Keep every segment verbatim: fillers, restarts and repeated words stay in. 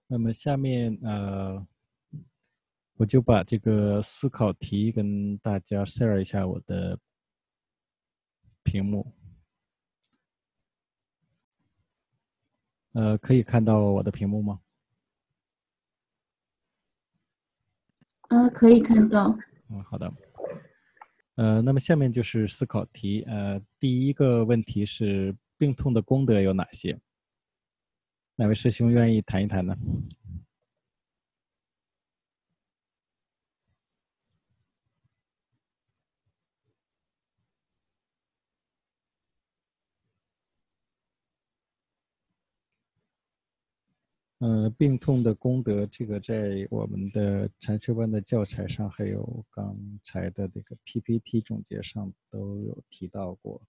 那么下面呃，我就把这个思考题跟大家 share 一下我的屏幕。呃，可以看到我的屏幕吗？ 呃，可以看到。 嗯，好的。呃，那么下面就是思考题。呃，第一个问题是病痛的功德有哪些？哪位师兄愿意谈一谈呢？呃，病痛的功德，这个在我们的禅修班的教材上，还有刚才的这个 P P T 总结上都有提到过。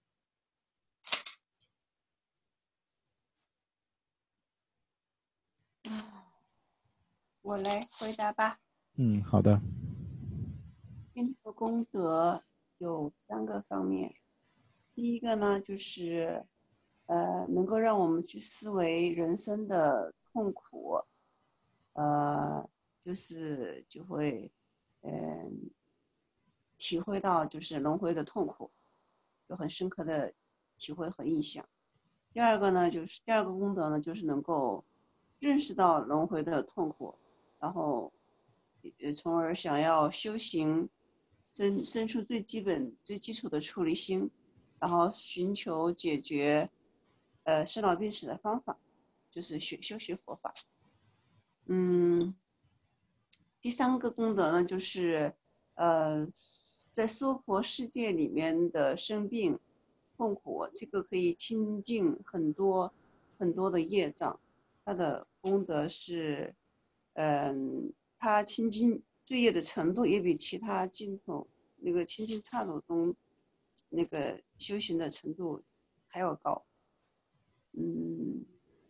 我来回答吧。 嗯，好的。 病痛功德有三个方面，第一个呢，就是呃，能够让我们去思维人生的痛苦，呃，就是就会嗯、呃、体会到就是轮回的痛苦，有很深刻的体会和印象。第二个呢，就是第二个功德呢，就是能够认识到轮回的痛苦，然后呃，从而想要修行，生生出最基本、最基础的出离心，然后寻求解决呃生老病死的方法，就是学修学佛法。嗯，第三个功德呢，就是呃，在娑婆世界里面的生病痛苦，这个可以清净很多很多的业障，它的功德是，嗯、它清净罪业的程度也比其他净土那个清净刹土中那个修行的程度还要高。嗯，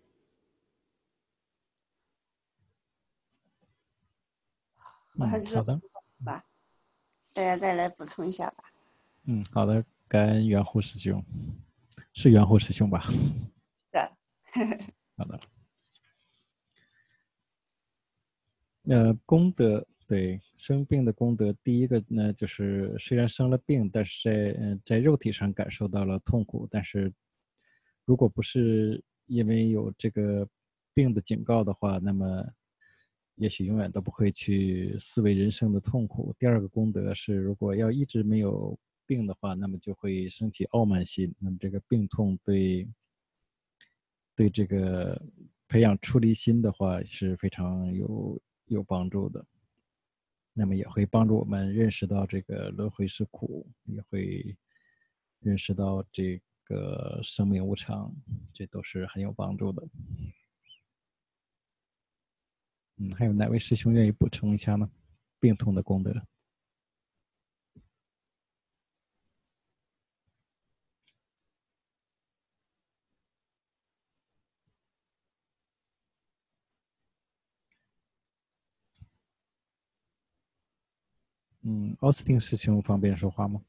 好像嗯，好的。 就这吧，大家再来补充一下吧。 嗯，好的。感恩圆护师兄，是圆护师兄吧？ 的。 好的。呃，功德，对，生病的功德，第一个呢，就是虽然生了病，但是在嗯、呃、在肉体上感受到了痛苦，但是如果不是因为有这个病的警告的话，那么也许永远都不会去思维人生的痛苦。第二个功德是，如果要一直没有病的话，那么就会升起傲慢心，那么这个病痛对对这个培养出离心的话是非常有有帮助的。那么也会帮助我们认识到这个轮回是苦，也会认识到这个生命无常，这都是很有帮助的。嗯，还有哪位师兄愿意补充一下呢？病痛的功德。嗯，奥斯汀师兄方便说话吗？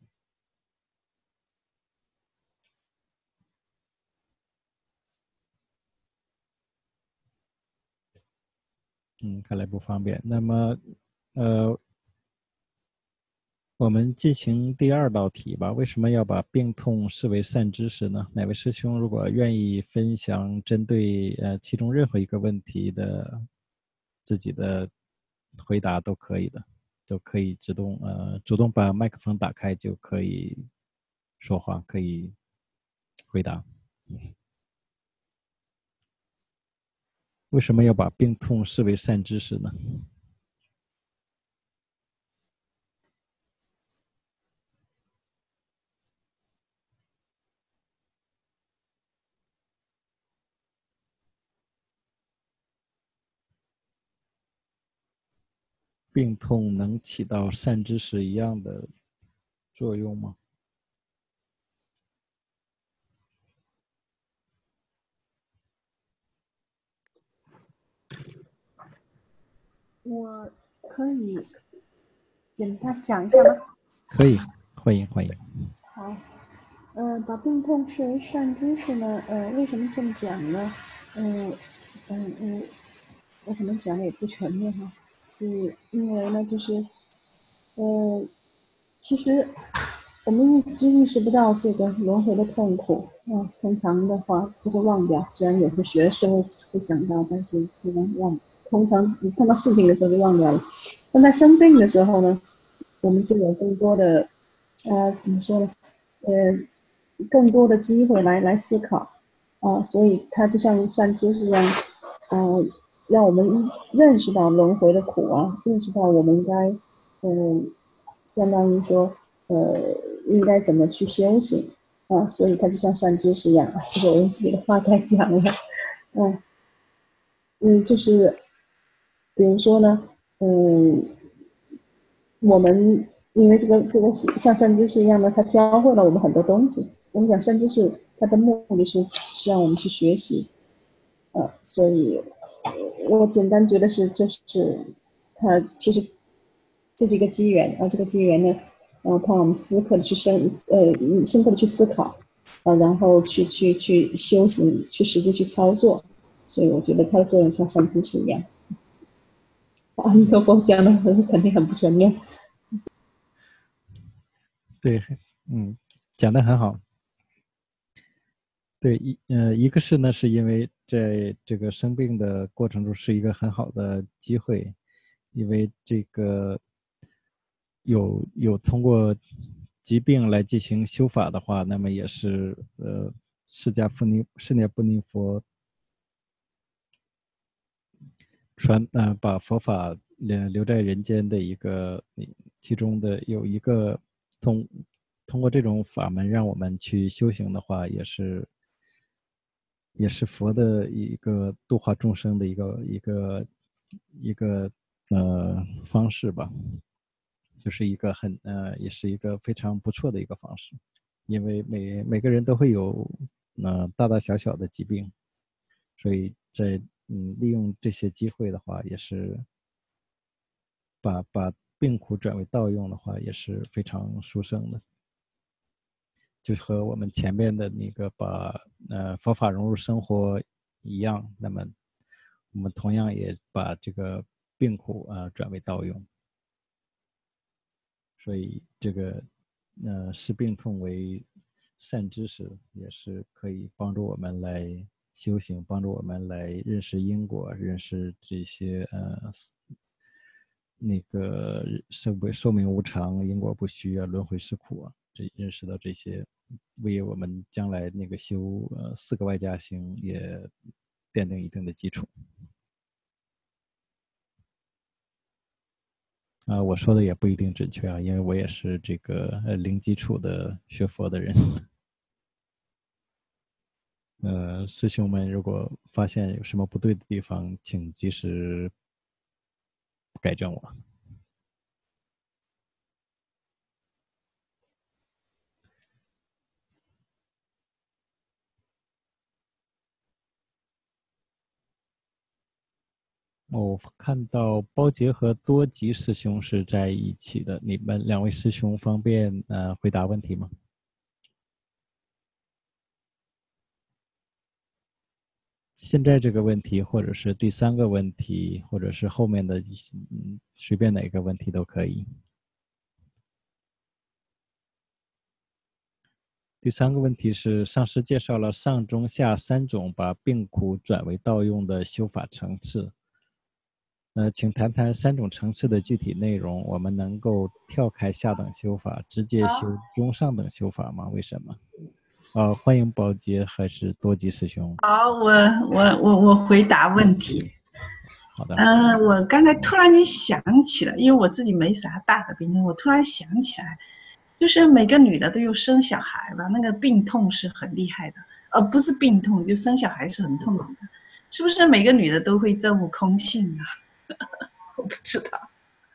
嗯，看来不方便。那么，呃，我们进行第二道题吧。为什么要把病痛视为善知识呢？哪位师兄如果愿意分享针对呃其中任何一个问题的自己的回答都可以的，都可以自动呃主动把麦克风打开就可以说话，可以回答。为什么要把病痛视为善知识呢？病痛能起到善知识一样的作用吗？ 我可以简单讲一下吗？ 可以，欢迎欢迎。 好，呃，把病痛视为善知识呢，呃，为什么这么讲呢？嗯嗯嗯， 我可能讲的也不全面哈，是因为呢，就是，呃，其实我们一直意识不到这个轮回的痛苦，啊，通常的话就会忘掉。虽然有时学的时候会想到，但是可能忘。通常你碰到事情的时候就忘掉了。但在生病的时候呢，我们就有更多的，呃，怎么说呢？呃，更多的机会来来思考，啊，所以它就像善知识一样，呃，让我们认识到轮回的苦啊，认识到我们应该，嗯、相当于说，呃，应该怎么去修行啊，所以它就像善知识一样啊，这个我用自己的话在讲了，嗯嗯，就是比如说呢，嗯，我们因为这个这个像善知识一样的，它教会了我们很多东西。我们讲善知识，它的目的是是让我们去学习，呃，所以我简单觉得是就是它其实这是一个机缘，啊，这个机缘呢，然后让我们深刻的去深呃深刻的去思考，呃，然后去去去修行，去实际去操作。所以我觉得它的作用像善知识一样。阿弥陀佛讲的很肯定很不全面。 对，嗯，讲的很好。对，一呃，一个是呢，是因为在这个生病的过程中是一个很好的机会，因为这个有有通过疾病来进行修法的话，那么也是呃释迦牟尼释迦牟尼佛传呃把佛法留留在人间的一个其中的有一个通通过这种法门让我们去修行的话，也是也是佛的一个度化众生的一个一个一个呃方式吧，就是一个很呃也是一个非常不错的一个方式，因为每每个人都会有呃大大小小的疾病，所以在嗯利用这些机会的话，也是把把病苦转为道用的话，也是非常殊胜的。就和我们前面的那个把呃佛法融入生活一样，那么我们同样也把这个病苦啊、呃、转为道用，所以这个呃视病痛为善知识，也是可以帮助我们来修行，帮助我们来认识因果，认识这些呃那个寿寿命无常、因果不虚啊、轮回是苦啊，这认识到这些，为我们将来那个修呃四个外加行也奠定一定的基础。啊、呃，我说的也不一定准确啊，因为我也是这个呃零基础的学佛的人。呃，师兄们如果发现有什么不对的地方，请及时改正我。我看到包杰和多吉师兄是在一起的，你们两位师兄方便呃回答问题吗？现在这个问题，或者是第三个问题，或者是后面的一些，嗯，随便哪个问题都可以。第三个问题是，上师介绍了上中下三种把病苦转为道用的修法层次。呃，请谈谈三种层次的具体内容。我们能够跳开下等修法，直接修中上等修法吗？为什么？呃，欢迎宝杰还是多吉师兄。 好，我我我我回答问题。 好的。 嗯、呃，我刚才突然间想起了，因为我自己没啥大的病痛，我突然想起来，就是每个女的都有生小孩吧，那个病痛是很厉害的，而不是病痛，就生小孩是很痛苦的，是不是每个女的都会证悟空性啊？我不知道，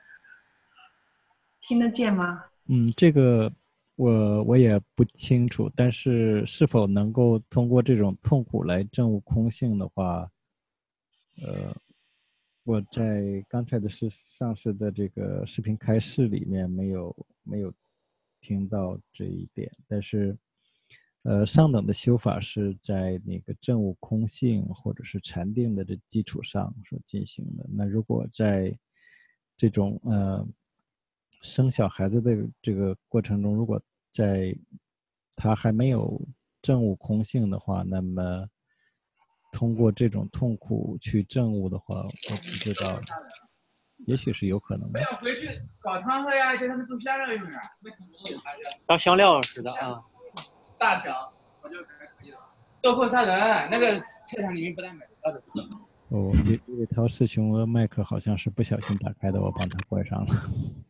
听得见吗？ 嗯，这个我我也不清楚，但是是否能够通过这种痛苦来证悟空性的话，呃，我在刚才的是上次的这个视频开示里面没有没有听到这一点，但是呃，上等的修法是在那个证悟空性或者是禅定的这基础上所进行的。那如果在这种呃生小孩子的这个过程中，如果在他还没有证悟空性的话，那么通过这种痛苦去证悟的话，我不知道，也许是有可能的。 不要回去搞汤喝呀，给他们做香料用呀， 当香料似的啊。 大肠，我觉得可以的。豆蔻杀人，那个菜场里面不但买得到的。 哦，李李涛师兄的麦克好像是不小心打开的，我帮他关上了。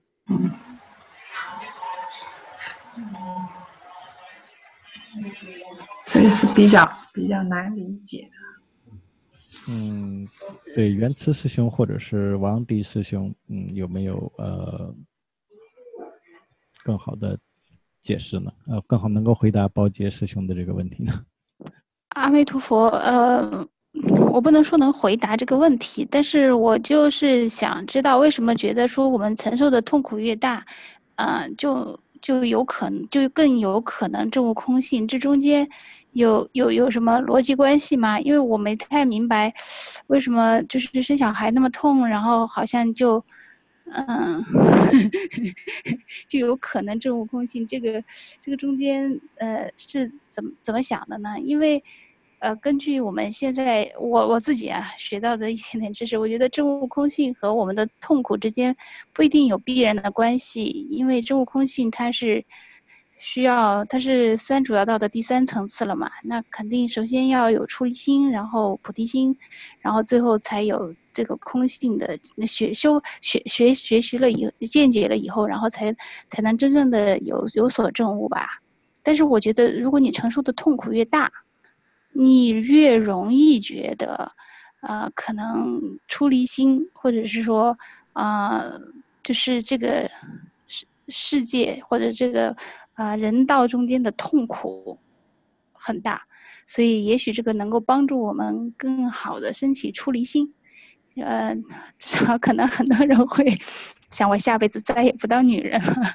这个是比较比较难理解的。 嗯，对，圆慈师兄或者是王迪师兄，嗯，有没有呃更好的解释呢？呃，更好能够回答包杰师兄的这个问题呢？ 阿弥陀佛，呃，我不能说能回答这个问题，但是我就是想知道为什么觉得说我们承受的痛苦越大，呃，就就有可能就更有可能证悟空性，这中间有有有什么逻辑关系吗？因为我没太明白，为什么就是生小孩那么痛，然后好像就。嗯，就有可能证悟空性，这个这个中间呃是怎么怎么想的呢？因为呃根据我们现在我我自己啊学到的一点点知识，我觉得证悟空性和我们的痛苦之间不一定有必然的关系，因为证悟空性它是需要它是三主要道的第三层次了嘛，那肯定首先要有出离心，然后菩提心，然后最后才有这个空性的学修学学学习了以见解了以后，然后才才能真正的有有所证悟吧。但是我觉得，如果你承受的痛苦越大，你越容易觉得，呃，可能出离心，或者是说，啊、呃，就是这个世世界或者这个啊、呃、人道中间的痛苦很大，所以也许这个能够帮助我们更好的升起出离心。呃，至少可能很多人会想，我下辈子再也不当女人了。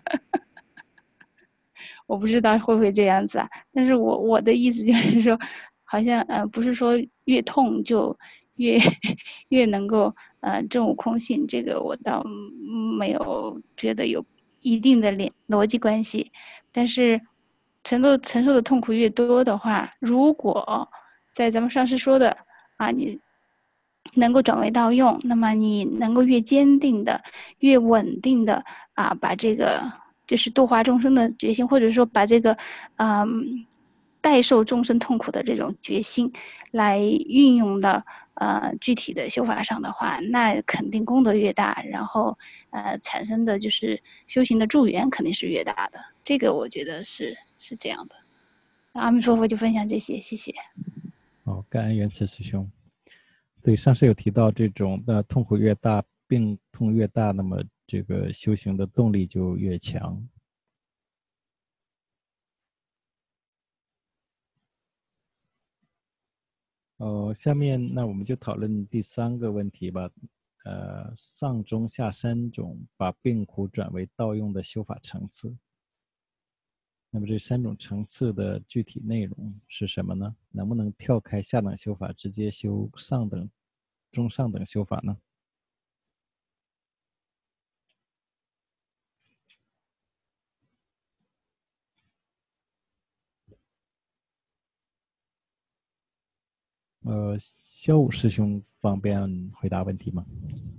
我不知道会不会这样子啊？但是我我的意思就是说，好像呃不是说越痛就越越能够呃证悟空性，这个我倒没有觉得有一定的连逻辑关系。但是承受承受的痛苦越多的话，如果在咱们上师说的啊，你能够转为道用，那么你能够越坚定的、越稳定的啊，把这个就是度化众生的决心，或者说把这个嗯代受众生痛苦的这种决心来运用到呃具体的修法上的话，那肯定功德越大，然后呃产生的就是修行的助缘肯定是越大的。这个我觉得是是这样的。阿弥陀佛，就分享这些，谢谢。 好，感恩圆慈师兄。对，上次有提到这种的痛苦越大，病痛越大，那么这个修行的动力就越强。哦，下面那我们就讨论第三个问题吧。呃，上中下三种把病苦转为道用的修法层次。那么这三种层次的具体内容是什么呢？能不能跳开下等修法，直接修上等、中上等修法呢？呃，萧武师兄方便回答问题吗？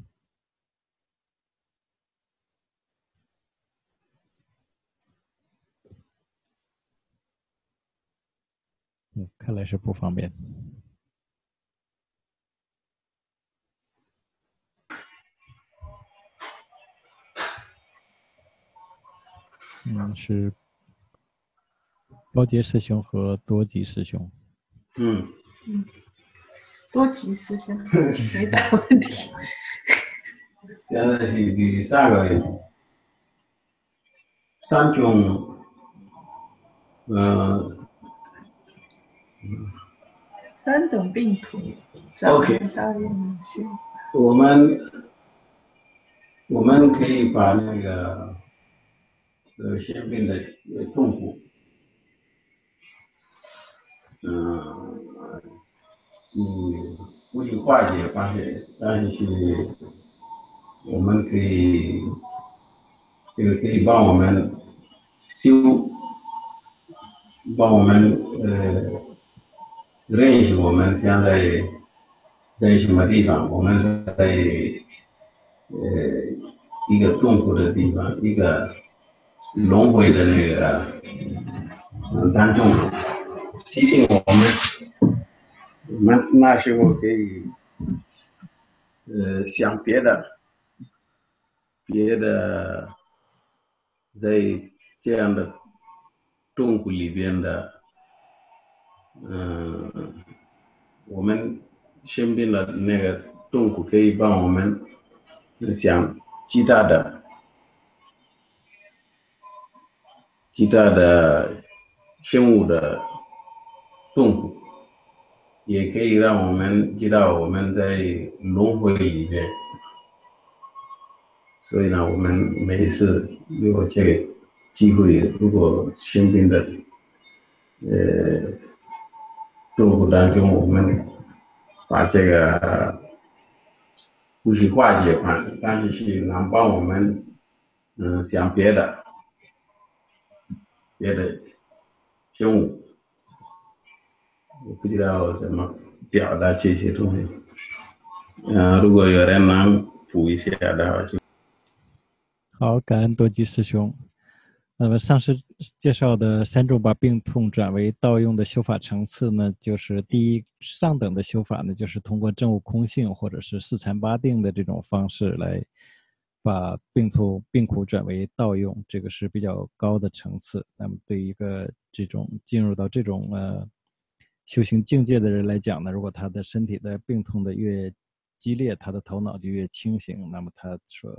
嗯，看来是不方便。嗯，是高杰师兄和多吉师兄。 嗯嗯，多吉师兄回答问题。 现在是第三个问题，三种，呃， 三种病苦。 OK， 我们我们可以把那个呃生病的痛苦嗯嗯，不去化解方式，但是我们可以这个可以帮我们修，帮我们呃认识我们现在在什么地方，我们是在呃一个痛苦的地方，一个轮回的那个嗯当中，提醒我们，我们那时候可以呃想别的，别的在这样的痛苦里边的，嗯，我们生病了那个痛苦可以帮我们想其他的。其他的生物的痛苦，也可以让我们知道我们在轮回里面。所以呢，我们每一次有这个机会，如果生病的呃痛苦当中，我们把这个不是化解方式，但是是能帮我们嗯想别的别的生物。我不知道怎么表达这些东西。嗯、呃，如果有人能补一下的话就。 好，感恩多吉师兄。那么上师介绍的三种把病痛转为道用的修法层次呢，就是第一上等的修法呢，就是通过证悟空性或者是四禅八定的这种方式来把病痛病苦转为道用，这个是比较高的层次。那么对一个这种进入到这种呃修行境界的人来讲呢，如果他的身体的病痛的越激烈，他的头脑就越清醒，那么他所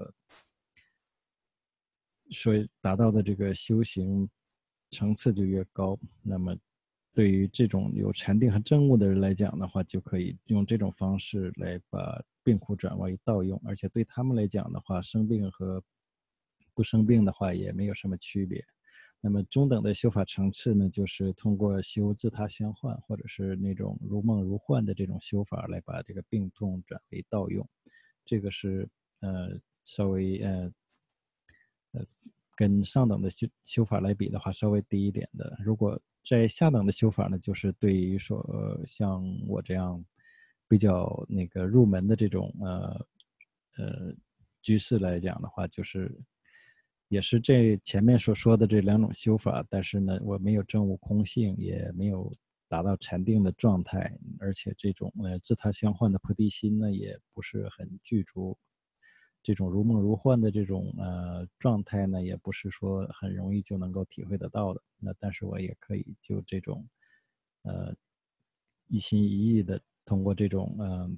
所达到的这个修行层次就越高。那么对于这种有禅定和证悟的人来讲的话，就可以用这种方式来把病苦转为道用，而且对他们来讲的话，生病和不生病的话也没有什么区别。那么中等的修法层次呢，就是通过修自他相换，或者是那种如梦如幻的这种修法，来把这个病痛转为道用。这个是呃稍微呃呃跟上等的修修法来比的话，稍微低一点的。如果在下等的修法呢，就是对于说、呃、像我这样比较那个入门的这种呃呃居士来讲的话，就是也是这前面所说的这两种修法，但是呢，我没有证悟空性，也没有达到禅定的状态，而且这种呃自他相换的菩提心呢，也不是很具足。这种如梦如幻的这种呃状态呢，也不是说很容易就能够体会得到的。那但是我也可以就这种呃一心一意的通过这种呃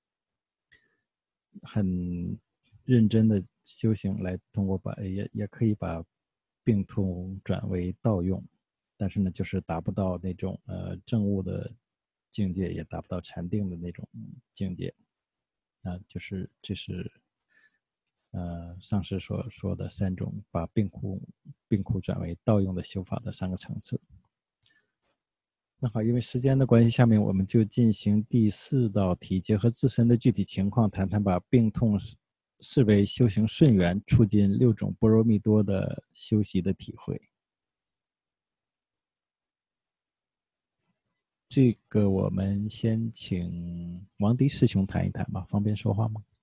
很认真的修行来通过把也也可以把病痛转为道用，但是呢，就是达不到那种呃证悟的境界，也达不到禅定的那种境界。啊，就是这是。呃，上师所说的三种把病苦病苦转为道用的修法的三个层次。那好，因为时间的关系，下面我们就进行第四道题，结合自身的具体情况，谈谈把病痛视为修行顺缘，促进六种波罗蜜多的修习的体会。这个我们先请王迪师兄谈一谈吧，方便说话吗？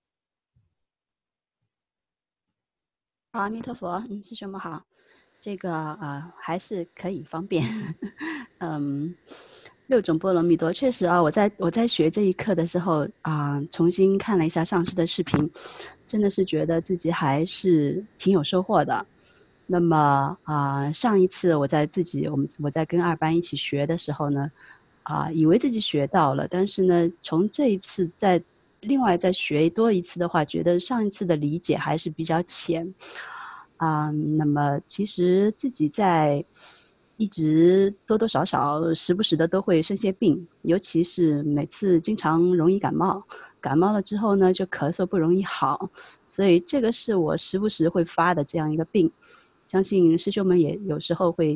好，阿弥陀佛，嗯，师兄们好，这个啊、呃、还是可以方便，嗯，六种波罗蜜多，确实啊，我在我在学这一课的时候啊、呃，重新看了一下上师的视频，真的是觉得自己还是挺有收获的。那么啊、呃，上一次我在自己我们我在跟二班一起学的时候呢，啊、呃，以为自己学到了，但是呢，从这一次在另外再学多一次的话，觉得上一次的理解还是比较浅，啊、嗯，那么其实自己在一直多多少少时不时的都会生些病，尤其是每次经常容易感冒，感冒了之后呢，就咳嗽不容易好，所以这个是我时不时会发的这样一个病，相信师兄们也有时候会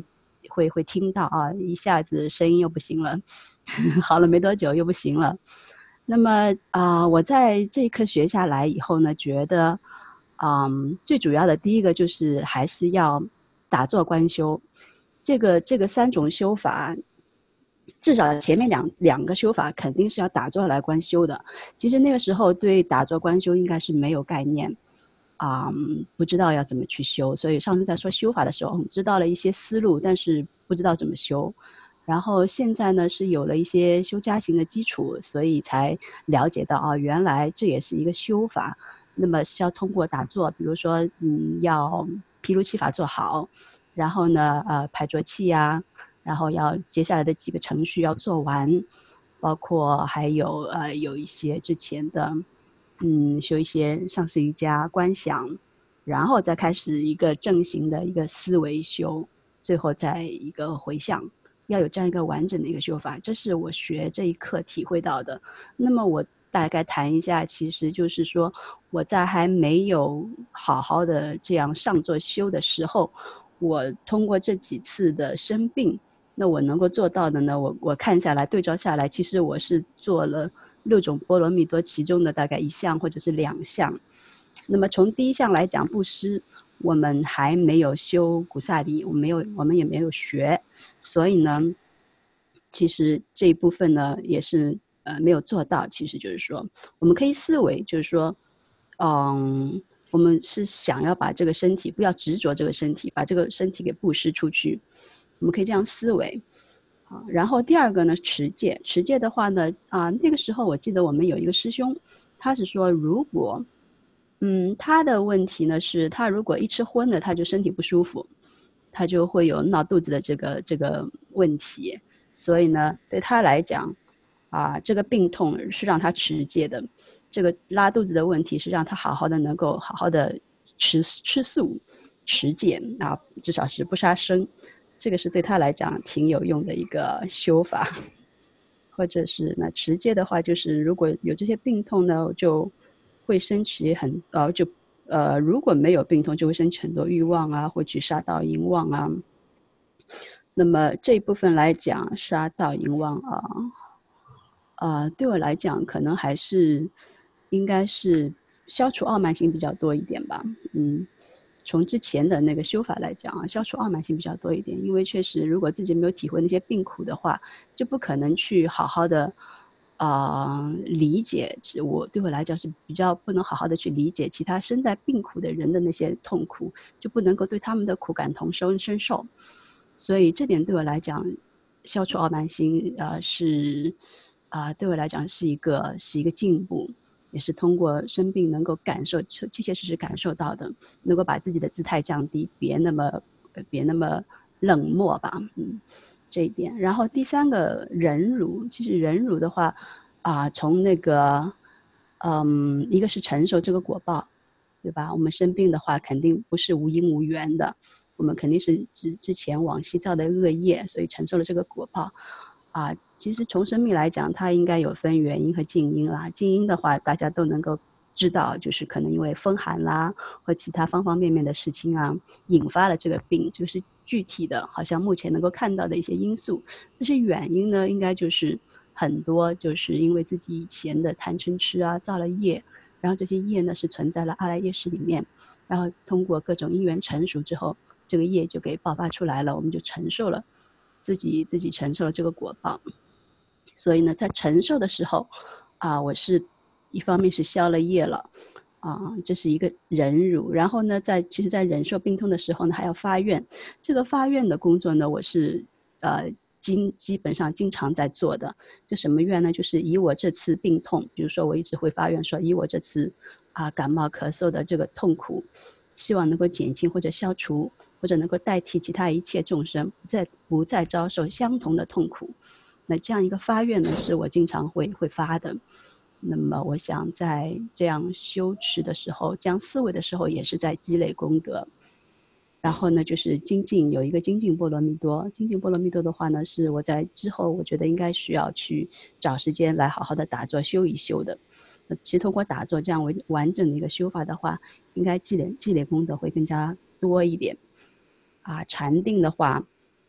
会会听到啊，一下子声音又不行了，好了没多久又不行了。那么啊、呃，我在这一课学下来以后呢，觉得，嗯，最主要的第一个就是还是要打坐观修，这个这个三种修法。至少前面两两个修法肯定是要打坐来观修的。其实那个时候对打坐观修应该是没有概念，啊、嗯，不知道要怎么去修。所以上次在说修法的时候，知道了一些思路，但是不知道怎么修。然后现在呢是有了一些修加行的基础，所以才了解到啊，原来这也是一个修法。那么是要通过打坐，比如说嗯，要毗卢七法做好，然后呢呃排浊气呀。然后要接下来的几个程序要做完，包括还有呃有一些之前的，嗯，修一些上师瑜伽观想，然后再开始一个正行的一个思维修，最后再一个回向，要有这样一个完整的一个修法，这是我学这一课体会到的。那么我大概谈一下，其实就是说我在还没有好好的这样上座修的时候，我通过这几次的生病。那我能够做到的呢，我我看下来对照下来，其实我是做了六种波罗蜜多其中的大概一项或者是两项。那么从第一项来讲，布施，我们还没有修古萨里，我们没有，我们也没有学，所以呢，其实这一部分呢也是呃没有做到。其实就是说，我们可以思维，就是说，嗯，我们是想要把这个身体，不要执着这个身体，把这个身体给布施出去。我们可以这样思维，啊，然后第二个呢，持戒。持戒的话呢，啊，那个时候我记得我们有一个师兄，他是说，如果，嗯，他的问题呢是，他如果一吃荤的，他就身体不舒服，他就会有闹肚子的这个这个问题，所以呢，对他来讲，啊，这个病痛是让他持戒的，这个拉肚子的问题是让他好好的能够好好的吃吃素、持戒啊，至少是不杀生。这个是对他来讲挺有用的一个修法，或者是那持戒的话，就是如果有这些病痛呢，就会升起很呃就呃如果没有病痛，就会升起很多欲望啊，会去杀盗淫妄啊。那么这一部分来讲，杀盗淫妄啊，啊、呃、对我来讲，可能还是应该是消除傲慢心比较多一点吧，嗯。从之前的那个修法来讲啊，消除傲慢心比较多一点，因为确实如果自己没有体会那些病苦的话，就不可能去好好的啊、呃、理解。我对我来讲是比较不能好好的去理解其他身在病苦的人的那些痛苦，就不能够对他们的苦感同身身受。所以这点对我来讲，消除傲慢心啊、呃、是啊、呃、对我来讲是一个是一个进步。也是通过生病能够感受，切切实实感受到的，能够把自己的姿态降低，别那么别那么冷漠吧，嗯，这一点。然后第三个忍辱，其实忍辱的话，啊、呃，从那个，嗯，一个是承受这个果报，对吧？我们生病的话，肯定不是无因无缘的，我们肯定是之之前往昔造的恶业，所以承受了这个果报。啊，其实从生命来讲，它应该有分原因和近因啦。近因的话，大家都能够知道，就是可能因为风寒啦，或其他方方面面的事情啊，引发了这个病，就是具体的，好像目前能够看到的一些因素。但是原因呢，应该就是很多，就是因为自己以前的贪嗔痴啊，造了业，然后这些业呢是存在了阿赖耶识里面，然后通过各种因缘成熟之后，这个业就给爆发出来了，我们就承受了。自己自己承受了这个果报，所以呢，在承受的时候，啊，我是一方面是消了业了，啊，这是一个忍辱。然后呢，在其实，在忍受病痛的时候呢，还要发愿。这个发愿的工作呢，我是呃经基本上经常在做的。就什么愿呢？就是以我这次病痛，比如说我一直会发愿说，以我这次啊感冒咳嗽的这个痛苦，希望能够减轻或者消除。或者能够代替其他一切众生不再不再遭受相同的痛苦，那这样一个发愿呢，是我经常会会发的。那么我想在这样修持的时候，这样思维的时候，也是在积累功德。然后呢，就是精进，有一个精进波罗蜜多。精进波罗蜜多的话呢，是我在之后我觉得应该需要去找时间来好好的打坐修一修的。其实通过打坐这样为完整的一个修法的话，应该积累积累功德会更加多一点。啊，禅定的话，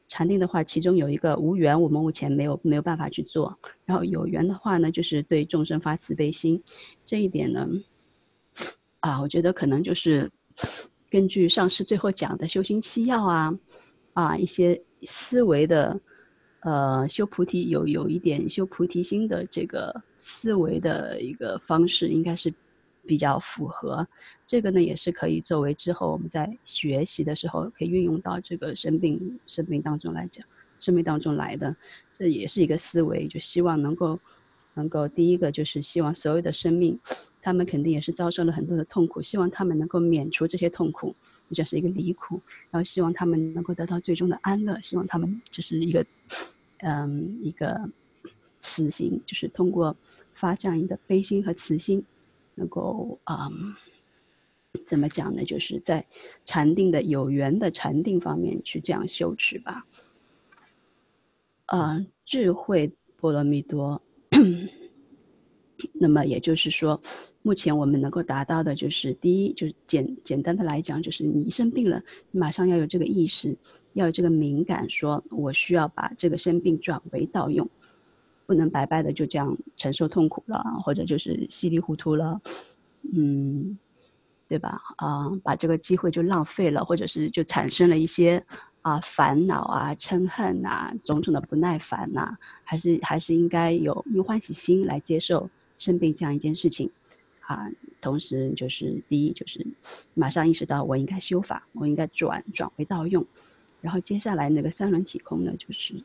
禅定的话，其中有一个无缘，我们目前没有没有办法去做。然后有缘的话呢，就是对众生发慈悲心。这一点呢，啊，我觉得可能就是根据上师最后讲的修行七要啊，啊一些思维的，呃，修菩提有有一点修菩提心的这个思维的一个方式，应该是比较符合。这个呢，也是可以作为之后我们在学习的时候可以运用到这个生病生病当中来讲，生命当中来的，这也是一个思维，就希望能够能够第一个就是希望所有的生命，他们肯定也是遭受了很多的痛苦，希望他们能够免除这些痛苦，这是一个离苦，然后希望他们能够得到最终的安乐，希望他们这是一个嗯一个慈心，就是通过发这样一个悲心和慈心，能够嗯怎么讲呢？就是在禅定的有缘的禅定方面去这样修持吧。呃，智慧波罗蜜多，那么也就是说，目前我们能够达到的就是第一，就是简简单的来讲，就是你生病了，你马上要有这个意识，要有这个敏感，说我需要把这个生病转为道用，不能白白的就这样承受痛苦了，或者就是稀里糊涂了，嗯。对吧？啊、呃，把这个机会就浪费了，或者是就产生了一些啊、呃、烦恼啊、嗔恨啊、种种的不耐烦呐、啊，还是还是应该有用欢喜心来接受生病这样一件事情啊。同时就是第一就是马上意识到我应该修法，我应该转转为道用，然后接下来那个三轮体空呢，就是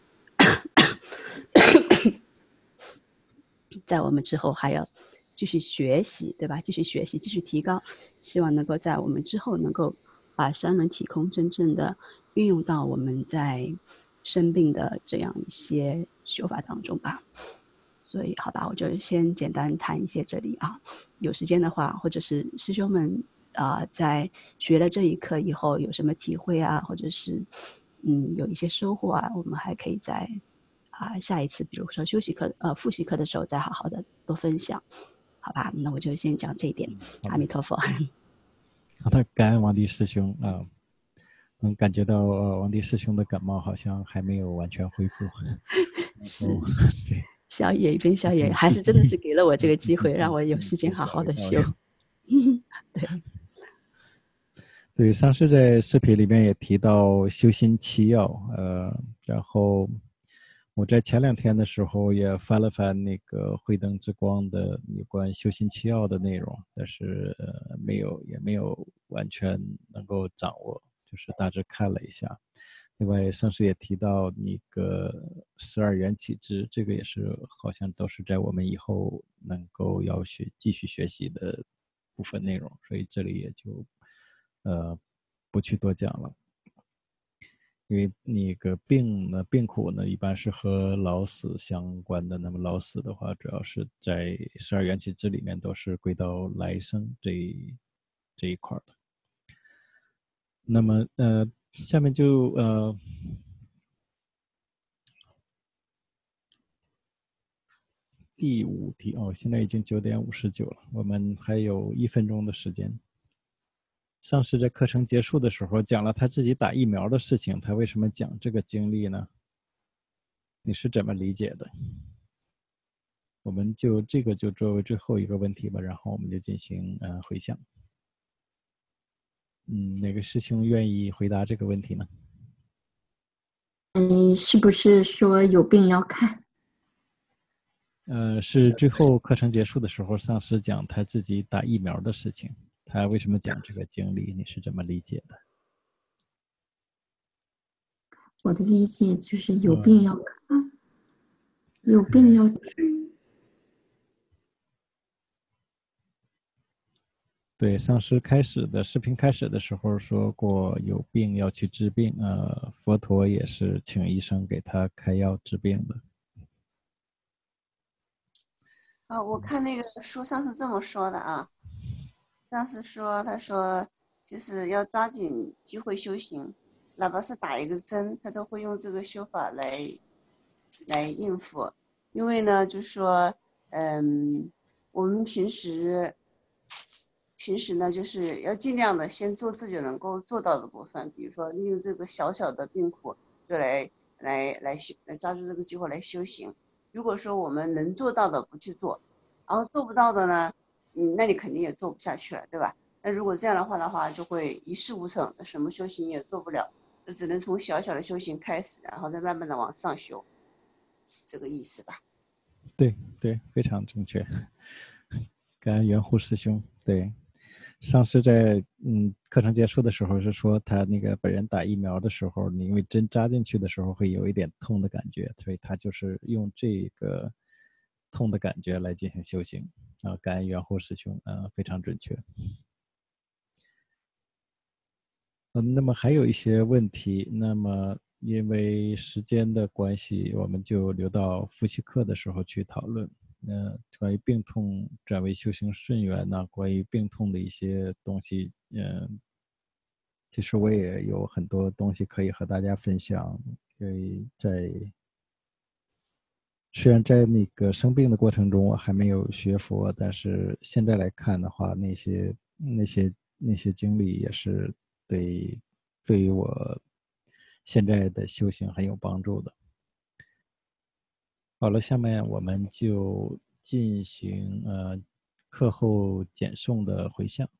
在我们之后还要继续学习，对吧？继续学习，继续提高，希望能够在我们之后能够把三轮体空真正的运用到我们在生病的这样一些修法当中吧。所以，好吧，我就先简单谈一些这里啊。有时间的话，或者是师兄们啊、呃，在学了这一课以后有什么体会啊，或者是嗯有一些收获啊，我们还可以在啊、呃、下一次，比如说休息课呃复习课的时候再好好的多分享。好吧，那我就先讲这一点。阿弥陀佛。 好的，感恩王迪师兄啊，能感觉到、呃、王迪师兄的感冒好像还没有完全恢复。 是， 对， 小野一边小野还是真的是给了我这个机会，让我有时间好好的修。对。 对，上师在视频里面也提到修心七要，呃，然后。我在前两天的时候也翻了翻那个慧灯之光的有关修心七要的内容，但是、呃、没有也没有完全能够掌握，就是大致看了一下。另外上师也提到那个十二缘起支，这个也是好像都是在我们以后能够要学继续学习的部分内容，所以这里也就呃不去多讲了。因为那个病呢，病苦呢，一般是和老死相关的。那么老死的话，主要是在十二缘起支里面都是归到来生这一这一块的。那么呃，下面就呃第五题哦，现在已经九点五十九了，我们还有一分钟的时间。上师在课程结束的时候讲了他自己打疫苗的事情，他为什么讲这个经历呢？你是怎么理解的？我们就这个就作为最后一个问题吧，然后我们就进行呃回向。嗯，哪个师兄愿意回答这个问题呢？ 嗯，是不是说有病要看？ 呃，是最后课程结束的时候，上师讲他自己打疫苗的事情。他为什么讲这个经历？你是怎么理解的？ 我的理解就是有病要看，嗯、有病要治。 对，上师开始的视频开始的时候说过，有病要去治病。呃，佛陀也是请医生给他开药治病的。 啊，我看那个书上是这么说的啊。上次说，他说就是要抓紧机会修行，哪怕是打一个针，他都会用这个修法来来应付。因为呢，就说，嗯，我们平时平时呢，就是要尽量的先做自己能够做到的部分，比如说利用这个小小的病苦就来来来修来抓住这个机会来修行。如果说我们能做到的不去做，然后做不到的呢，嗯，那你肯定也做不下去了，对吧？那如果这样的话的话，就会一事无成，什么修行也做不了，就只能从小小的修行开始，然后再慢慢的往上修，这个意思吧。 对对，非常正确。感恩圆护师兄。对，上师在嗯课程结束的时候是说，他那个本人打疫苗的时候，你因为针扎进去的时候会有一点痛的感觉，所以他就是用这个痛的感觉来进行修行啊。感恩圆护师兄啊，非常准确。嗯，那么还有一些问题，那么因为时间的关系，我们就留到夫妻课的时候去讨论。呃，关于病痛转为修行顺缘呢，关于病痛的一些东西，嗯，其实我也有很多东西可以和大家分享。可以在虽然在那个生病的过程中我还没有学佛，但是现在来看的话，那些那些那些经历也是对对于我现在的修行很有帮助的。好了，下面我们就进行呃课后简诵的回向。